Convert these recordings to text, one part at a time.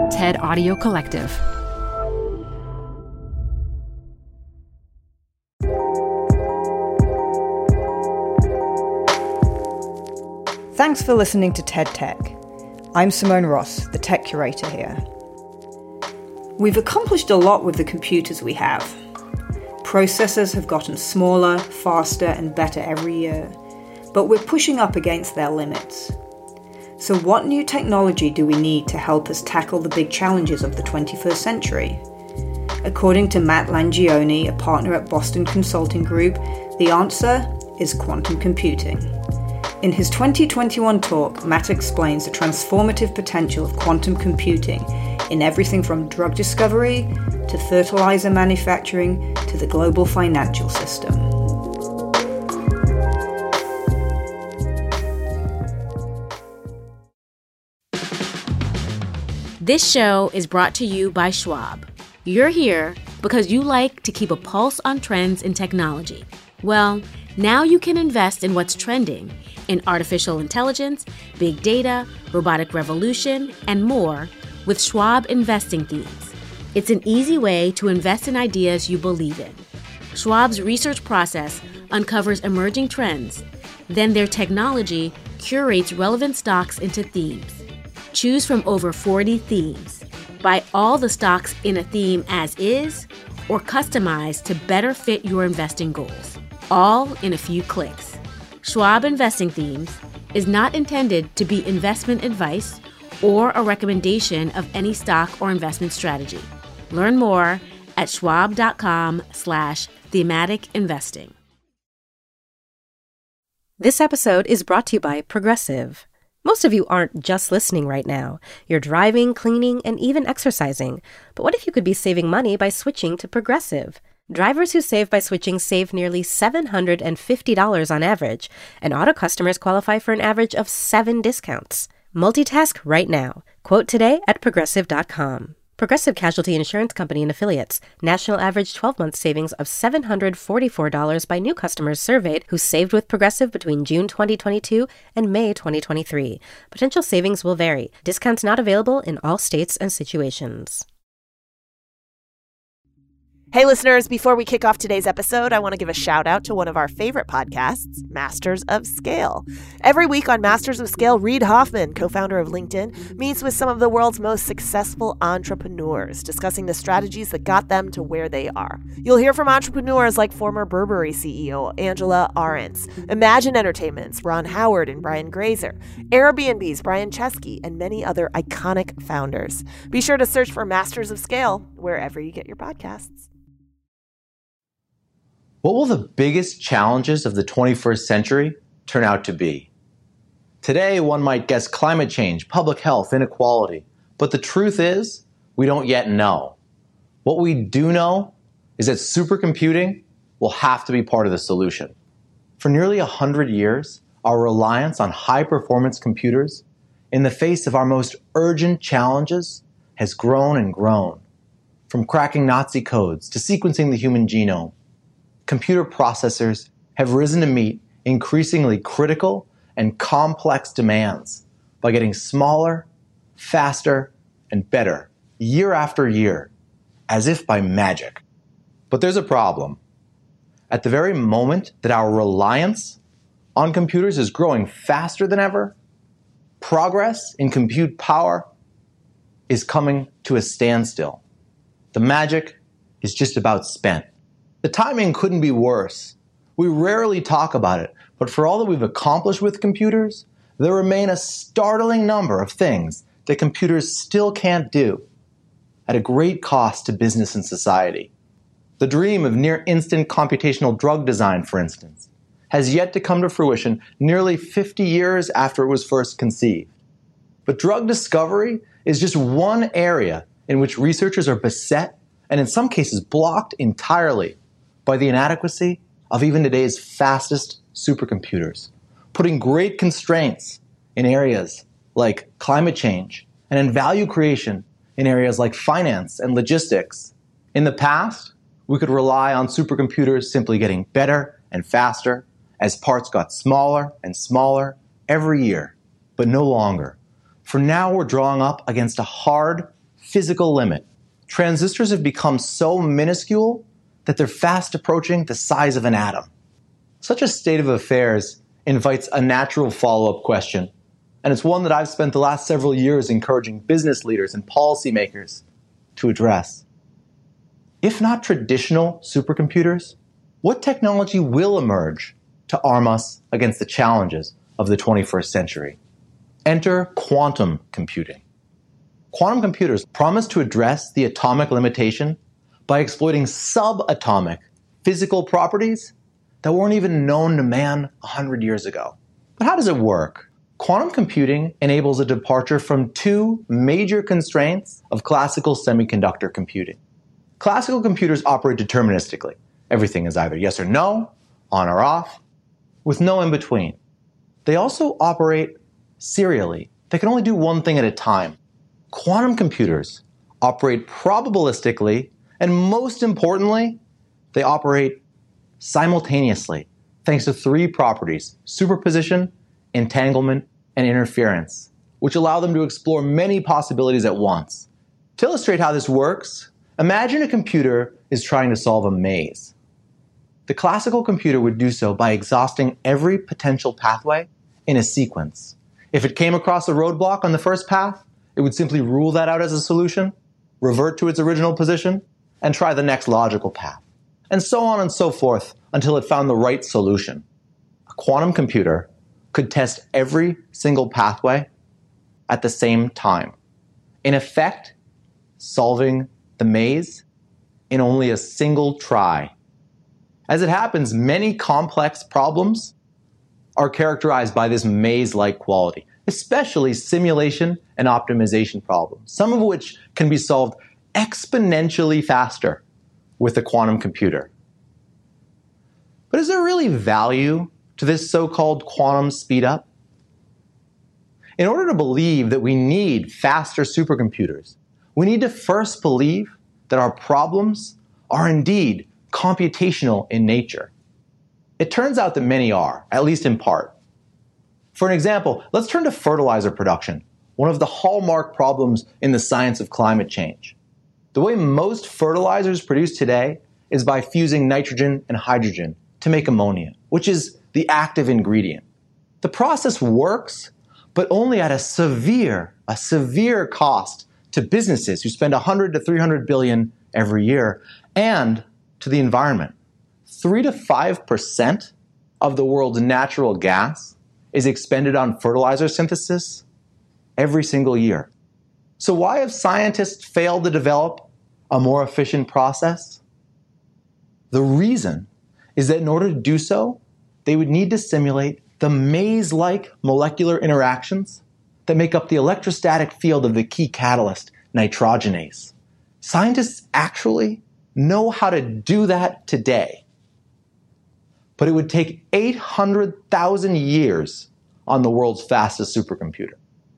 TED Audio Collective. Thanks for listening to TED Tech. I'm Simone Ross, the tech curator here. We've accomplished a lot with the computers we have. Processors have gotten smaller, faster, and better every year, but we're pushing up against their limits. So what new technology do we need to help us tackle the big challenges of the 21st century? According to Matt Langione, a partner at Boston Consulting Group, the answer is quantum computing. In his 2021 talk, Matt explains the transformative potential of quantum computing in everything from drug discovery to fertilizer manufacturing to the global financial system. This show is brought to you by Schwab. You're here because you like to keep a pulse on trends in technology. Well, now you can invest in what's trending in artificial intelligence, big data, robotic revolution, and more with Schwab Investing Themes. It's an easy way to invest in ideas you believe in. Schwab's research process uncovers emerging trends. Then their technology curates relevant stocks into themes. Choose from over 40 themes. Buy all the stocks in a theme as is or customize to better fit your investing goals. All in a few clicks. Schwab Investing Themes is not intended to be investment advice or a recommendation of any stock or investment strategy. Learn more at schwab.com/thematic investing. This episode is brought to you by Progressive. Most of you aren't just listening right now. You're driving, cleaning, and even exercising. But what if you could be saving money by switching to Progressive? Drivers who save by switching save nearly $750 on average, and auto customers qualify for an average of 7 discounts. Multitask right now. Quote today at Progressive.com. Progressive Casualty Insurance Company and Affiliates. National average 12-month savings of $744 by new customers surveyed who saved with Progressive between June 2022 and May 2023. Potential savings will vary. Discounts not available in all states and situations. Hey listeners, before we kick off today's episode, I want to give a shout out to one of our favorite podcasts, Masters of Scale. Every week on Masters of Scale, Reid Hoffman, co-founder of LinkedIn, meets with some of the world's most successful entrepreneurs, discussing the strategies that got them to where they are. You'll hear from entrepreneurs like former Burberry CEO Angela Ahrendts, Imagine Entertainment's Ron Howard and Brian Grazer, Airbnb's Brian Chesky, and many other iconic founders. Be sure to search for Masters of Scale wherever you get your podcasts. What will the biggest challenges of the 21st century turn out to be? Today, one might guess climate change, public health, inequality. But the truth is, we don't yet know. What we do know is that supercomputing will have to be part of the solution. For nearly 100 years, our reliance on high-performance computers in the face of our most urgent challenges has grown and grown. From cracking Nazi codes to sequencing the human genome, computer processors have risen to meet increasingly critical and complex demands by getting smaller, faster, and better year after year, as if by magic. But there's a problem. At the very moment that our reliance on computers is growing faster than ever, progress in compute power is coming to a standstill. The magic is just about spent. The timing couldn't be worse. We rarely talk about it, but for all that we've accomplished with computers, there remain a startling number of things that computers still can't do, at a great cost to business and society. The dream of near-instant computational drug design, for instance, has yet to come to fruition nearly 50 years after it was first conceived. But drug discovery is just one area in which researchers are beset, and in some cases blocked entirely, by the inadequacy of even today's fastest supercomputers, putting great constraints in areas like climate change and in value creation in areas like finance and logistics. In the past, we could rely on supercomputers simply getting better and faster as parts got smaller and smaller every year, but no longer. For now, we're drawing up against a hard, physical limit. Transistors have become so minuscule that they're fast approaching the size of an atom. Such a state of affairs invites a natural follow-up question, and it's one that I've spent the last several years encouraging business leaders and policymakers to address. If not traditional supercomputers, what technology will emerge to arm us against the challenges of the 21st century? Enter quantum computing. Quantum computers promise to address the atomic limitation by exploiting subatomic physical properties that weren't even known to man 100 years ago. But how does it work? Quantum computing enables a departure from two major constraints of classical semiconductor computing. Classical computers operate deterministically. Everything is either yes or no, on or off, with no in between. They also operate serially. They can only do one thing at a time. Quantum computers operate probabilistically, and most importantly, they operate simultaneously, thanks to three properties: superposition, entanglement, and interference, which allow them to explore many possibilities at once. To illustrate how this works, imagine a computer is trying to solve a maze. The classical computer would do so by exhausting every potential pathway in a sequence. If it came across a roadblock on the first path, it would simply rule that out as a solution, revert to its original position, and try the next logical path, and so on and so forth until it found the right solution. A quantum computer could test every single pathway at the same time, in effect, solving the maze in only a single try. As it happens, many complex problems are characterized by this maze-like quality, especially simulation and optimization problems, some of which can be solved exponentially faster with a quantum computer. But is there really value to this so-called quantum speed-up? In order to believe that we need faster supercomputers, we need to first believe that our problems are indeed computational in nature. It turns out that many are, at least in part. For an example, let's turn to fertilizer production, one of the hallmark problems in the science of climate change. The way most fertilizers produced today is by fusing nitrogen and hydrogen to make ammonia, which is the active ingredient. The process works, but only at a severe cost to businesses who spend 100 to 300 billion every year, and to the environment. 3 to 5% of the world's natural gas is expended on fertilizer synthesis every single year. So why have scientists failed to develop a more efficient process? The reason is that in order to do so, they would need to simulate the maze-like molecular interactions that make up the electrostatic field of the key catalyst, nitrogenase. Scientists actually know how to do that today. But it would take 800,000 years on the world's fastest supercomputer.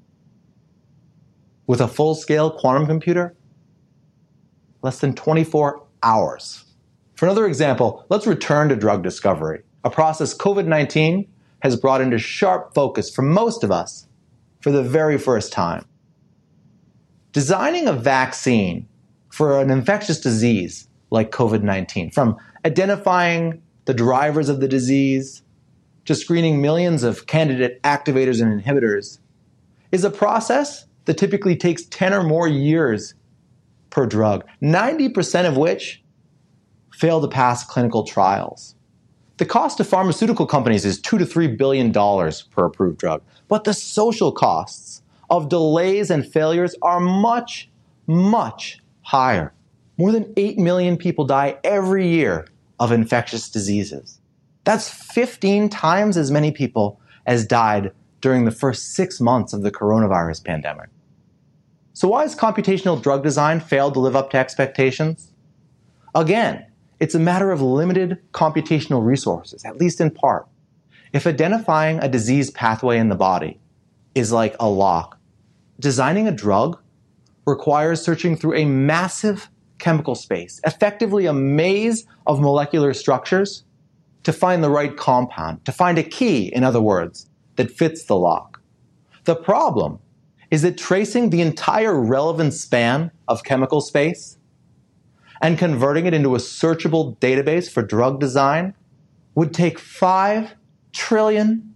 With a full-scale quantum computer, less than 24 hours. For another example, let's return to drug discovery, a process COVID-19 has brought into sharp focus for most of us for the very first time. Designing a vaccine for an infectious disease like COVID-19, from identifying the drivers of the disease to screening millions of candidate activators and inhibitors, is a process that typically takes 10 or more years per drug, 90% of which fail to pass clinical trials. The cost to pharmaceutical companies is $2 to $3 billion per approved drug, but the social costs of delays and failures are much, much higher. More than 8 million people die every year of infectious diseases. That's 15 times as many people as died during the first 6 months of the coronavirus pandemic. So why has computational drug design failed to live up to expectations? Again, it's a matter of limited computational resources, at least in part. If identifying a disease pathway in the body is like a lock, designing a drug requires searching through a massive chemical space, effectively a maze of molecular structures, to find the right compound, to find a key, in other words, that fits the lock. The problem is that tracing the entire relevant span of chemical space and converting it into a searchable database for drug design would take 5 trillion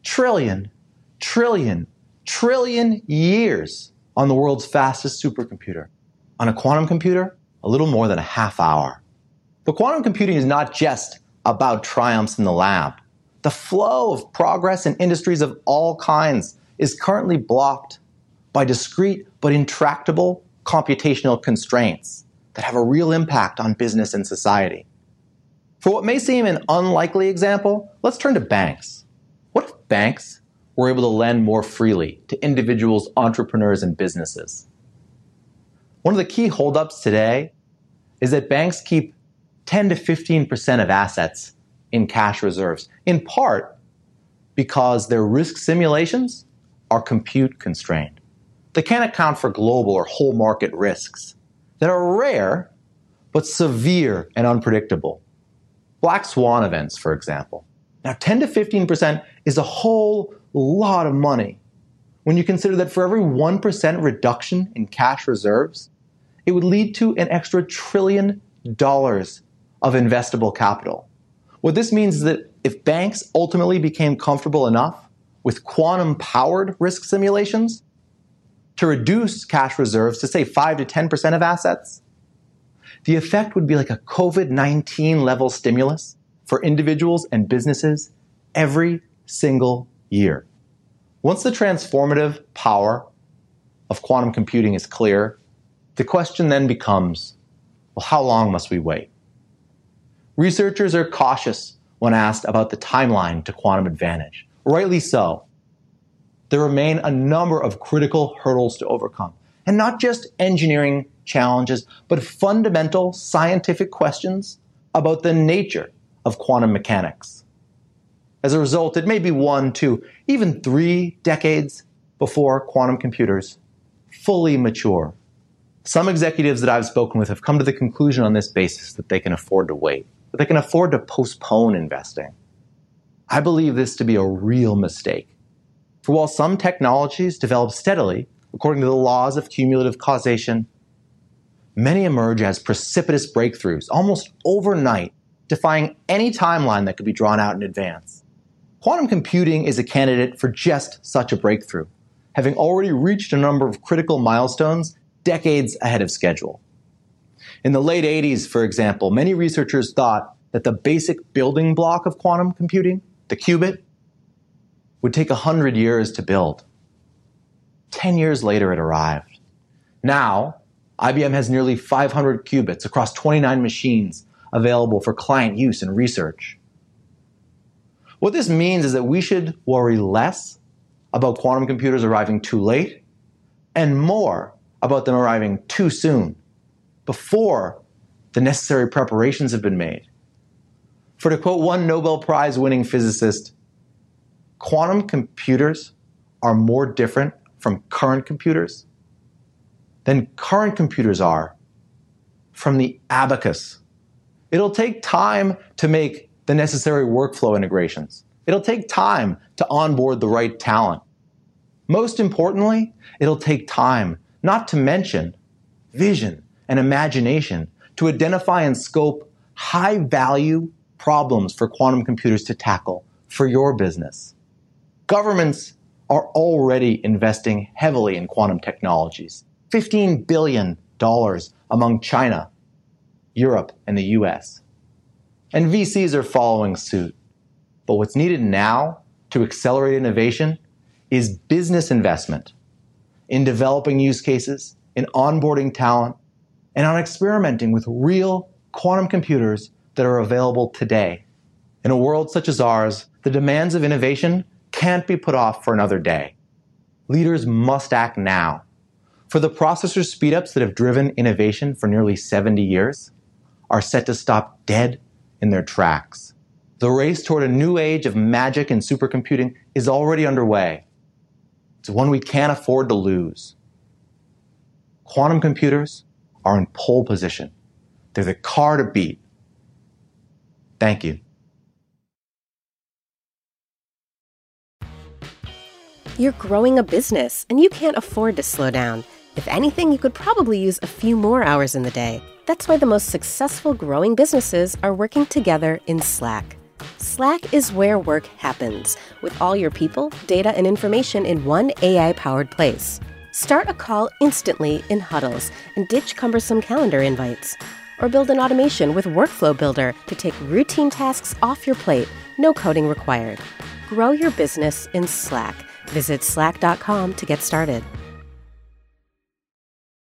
years on the world's fastest supercomputer. On a quantum computer, a little more than a half hour. But quantum computing is not just about triumphs in the lab. The flow of progress in industries of all kinds is currently blocked by discrete but intractable computational constraints that have a real impact on business and society. For what may seem an unlikely example, let's turn to banks. What if banks were able to lend more freely to individuals, entrepreneurs, and businesses? One of the key holdups today is that banks keep 10 to 15% of assets in cash reserves, in part because their risk simulations are compute constrained. They can't account for global or whole market risks that are rare but severe and unpredictable. Black swan events, for example. Now, 10 to 15% is a whole lot of money when you consider that for every 1% reduction in cash reserves, it would lead to an extra $1 trillion of investable capital. What this means is that if banks ultimately became comfortable enough with quantum-powered risk simulations to reduce cash reserves to, say, 5 to 10% of assets, the effect would be like a COVID-19 level stimulus for individuals and businesses every single year. Once the transformative power of quantum computing is clear, the question then becomes, well, how long must we wait? Researchers are cautious when asked about the timeline to quantum advantage. Rightly so. There remain a number of critical hurdles to overcome, and not just engineering challenges, but fundamental scientific questions about the nature of quantum mechanics. As a result, it may be 1, 2, even 3 decades before quantum computers fully mature. Some executives that I've spoken with have come to the conclusion on this basis that they can afford to wait, that they can afford to postpone investing. I believe this to be a real mistake. For while some technologies develop steadily, according to the laws of cumulative causation, many emerge as precipitous breakthroughs, almost overnight, defying any timeline that could be drawn out in advance. Quantum computing is a candidate for just such a breakthrough, having already reached a number of critical milestones decades ahead of schedule. In the late 80s, for example, many researchers thought that the basic building block of quantum computing, the qubit, would take 100 years to build. 10 years later, it arrived. Now, IBM has nearly 500 qubits across 29 machines available for client use and research. What this means is that we should worry less about quantum computers arriving too late and more about them arriving too soon, before the necessary preparations have been made. For to quote one Nobel Prize-winning physicist, quantum computers are more different from current computers than current computers are from the abacus. It'll take time to make the necessary workflow integrations. It'll take time to onboard the right talent. Most importantly, it'll take time, not to mention vision and imagination, to identify and scope high-value problems for quantum computers to tackle for your business. Governments are already investing heavily in quantum technologies. $15 billion among China, Europe, and the US. And VCs are following suit. But what's needed now to accelerate innovation is business investment in developing use cases, in onboarding talent, and on experimenting with real quantum computers that are available today. In a world such as ours, the demands of innovation can't be put off for another day. Leaders must act now. For the processor speedups that have driven innovation for nearly 70 years are set to stop dead in their tracks. The race toward a new age of magic and supercomputing is already underway. It's one we can't afford to lose. Quantum computers are in pole position. They're the car to beat. Thank you. You're growing a business, and you can't afford to slow down. If anything, you could probably use a few more hours in the day. That's why the most successful growing businesses are working together in Slack. Slack is where work happens, with all your people, data, and information in one AI-powered place. Start a call instantly in huddles and ditch cumbersome calendar invites. Or build an automation with Workflow Builder to take routine tasks off your plate, no coding required. Grow your business in Slack. Visit slack.com to get started.